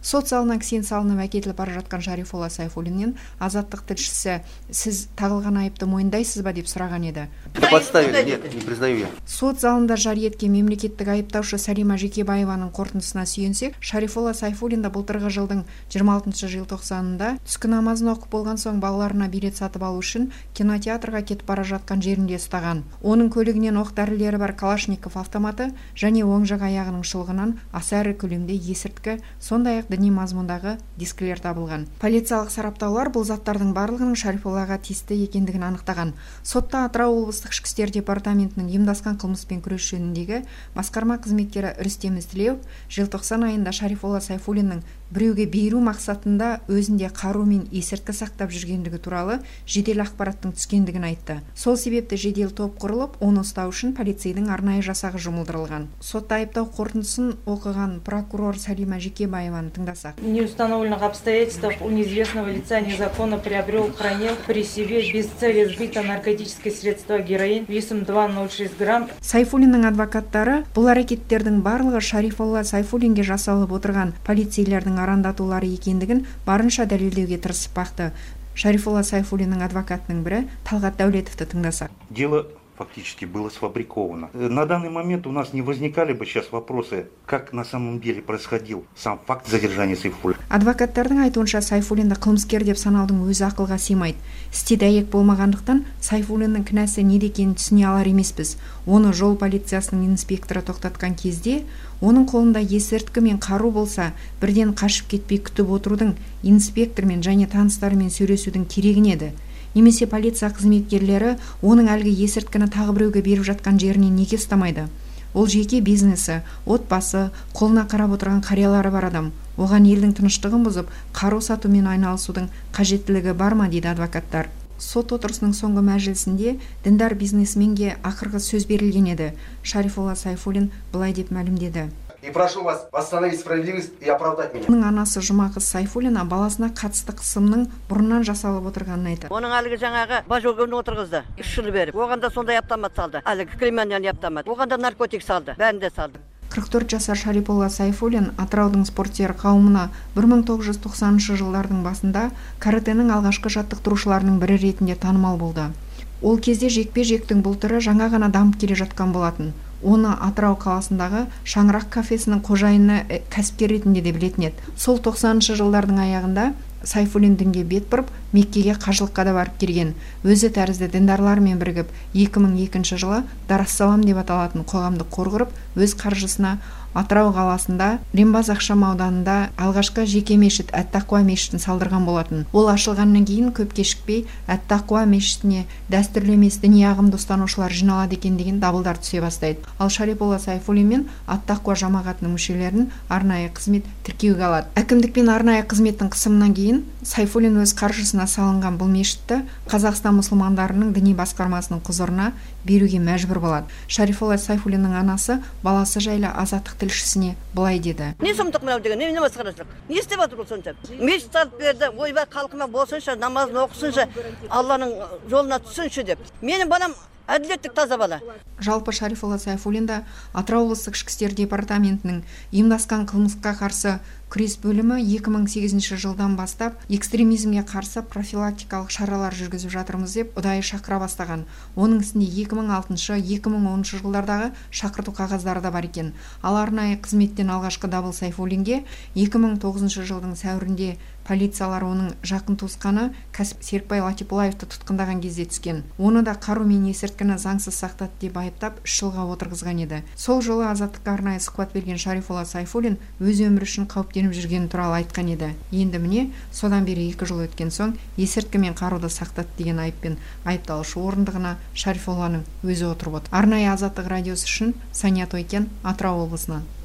Сот залына кісен салынып әкетіліп бара жатқан Шарифолла Сайфуллиннен азаттық тілшісі сіз тағылған айыпты мойындайсыз ба деп сұраған еді. Подставили? Нет, не признаю я. Сот залында жар еткен мемлекеттік айыптаушы Салима Жекебаеваның қорытындысына сүйенсек, Шарифолла Сайфуллин былтырғы жылдың 26 желтоқсанында түскі намазын оқып болған соң балаларына билет сатып алу үшін кинотеатрға кетіп бара жатқан жерінде ұстаған. Оның көлігінен оқ-дәрілері бар Калашников автоматы және оң жақ аяғының шылғынан аса ірі көлемде есірткі, сондай-ақ діни мазмұндағы дискілер табылған. Полициялық сараптаулар бұл заттардың барлығының Шарифоллаға тиісті екендігін анықтаған. Сотта Атырау облыстық ішкі істер департаментінің ұйымдасқан қылмыспен күрес жөніндегі басқарма қызметкері Рүстем Ізтілеу желтоқсан айында Шарифолла Сайфуллиннің біреуге беру мақсатында өзінде қару мен есірткі сақтап жүргендігі туралы жедел ақпараттың түскендігін айтты. Сол себепті жедел топ құрылып, оны ұстау үшін полицейдің арнайы жасағы жұмылдырылған. Сотта айыптау қорытындысын оқыған прокурор Салима Жекебаеваны тыңдасақ. Неустановленных обстоятельствах у неизвестного лица незаконно приобрел, хранил при себе без цели сбыта наркотическое средство героин весом 2,06 грамм. Сайфуллиннің адвокаттары бұл әрекеттердің барлығы Шарифолла Сайфуллинге жасалып отырған полицейлердің арандатулары екендігін барынша дәлелдеуге тырысып бақты. Шарифолла Сайфуллиннің адвокатының бірі Талғат Дәулетовті тыңдасақ. Дело фактически было сфабриковано. На данный момент у нас не возникали бы сейчас вопросы, как на самом деле происходил сам факт задержания Сайфуллина. Адвокаттардың айтуынша Сайфуллинді қылмыскер деп санаудың өзі ақылға сыймайды. Істе дәйек болмағандықтан Сайфуллиннің кінәсі неде екенін түсіне алар емеспіз. Оны жол полициясының инспекторы тоқтатқан кезде оның қолында есірткі мен қару болса, бірден қашып кетпей күтіп отырудың, инспектормен және таныстарымен сөйлесудің керегін еді. Немесе полиция қызметкерлері оның әлгі есірткіні тағы біреуге беріп жатқан жеріне неге ұстамайды? Ол жеке бизнесі, отбасы, қолына қарап отырған қариялары бар адам. Оған елдің тыныштығын бұзып, қару сатумен айналысудың қажеттілігі бар ма, дейді адвокаттар. Сот отырысының соңғы мәжілісінде діндар бизнесменге ақырғы сөз берілген еді. Шарифолла Сайфуллин былай деп мәлімдеді. И прошу вас восстановить справедливость и оправдать меня. Оның анасы Жұмақыз Сайфуллина баласына қатысты қысымның бұрыннан жасалып отырғанын айтты. Оның әлгі жаңағы бажогөнді отырғызды, 3 жыл беріп. Оғанда сондай автомат салды. Әлгі криминальный автомат. Оғанда наркотик салды. Бәрін де салды. 44 жасар Шарифолла Сайфуллин Атыраудың спортшылар қауымына 1990 жылдардың басында каратенің алғашқы жаттықтырушыларының бірі ретінде танымал болды. Ол кезде жекпе-жектің бұл түрі жаңа ғана дамып келе жатқан болатын. Оны Атырау қаласындағы Шаңырақ кафесінің қожайыны кәсіпкер ретінде де білетін еді. Сол 90 жылдардың аяғында Сайфуллин дінге бет бұрып, Меккеге қажылыққа да барып келген. Өзі тәрізді діндар-лармен бірігіп 2002 жылы Дарас-Салам деп аталатын қоғамдық қор құрып, өз қаржысына Атырау қаласында Римбаз ақшам ауданында алғашқы жеке мешіт Әт-Тақуа мешітін салдырған болатын. Ол ашылғаннан кейін көп кешікпей Әт-Тақуа мешітіне дәстүрлі емес діни ағымды ұстанушылар жиналады екен деген дабылдар түсе бастайды. Ал Шарифолла Сайфуллин мен Әт-Тақуа жамағатының мүшелерін арнайы қызмет тіркеуге алады. Әкімдікпен арнайы қызметтің қысымынан кейін Сайфуллин өз қаржысына салынған бұл мешітті Қазақстан мұсылмандарының діни басқармасының құзырына беруге мәжбүр болады. Шарифолла Сайфуллиннің анасы баласы жайлы Азаттық тілшісіне былай деді. Не сұмдық мынау деген, не басқарасың? Не істеп отыр бұл сонша? Мешіт салып берді, ойбай халқыма болсыншы, намазын оқысыншы, Алланың жолына түсінші деп. Менің балам әділеттік таза бала. Жалпы Шарифолла Сайфуллинда Атырау облыстық ішкі істер департаментінің ұйымдасқан қылмысқа қарсы күрес бөлімі 2008 жылдан бастап экстремизмге қарсы профилактикалық шаралар жүргізіп жатырмыз деп ұдайы шақыра бастаған. Оның ісінде 2006-2010 жылдардағы шақырту қағаздары да бар екен. Ал арнайы қызметтен алғашқы дабыл Сайфуллинге 2009 жылдың сәуірінде полициялар оның жақын туысқаны кәсіп Серікбай Латипулаевты тұтқындаған кезде түскен. Оны да қару мен есірткіні заңсыз сақтады деп айыптап 3 жылға отырғызған еді. Сол жолы Азаттыққа арнайы сұхбат берген Шарифолла Сайфуллин өз өмірі үшін қауіптеніп жүргені туралы айтқан еді. Енді міне, содан бері 2 жыл өткен соң есірткі мен қаруды сақтады деген айыппен айыпталушы орындығына Шарифолланың өзі отырып отыр. Арнайы Азаттық радиосы үшін Сания Тойкен, Атырау облысынан.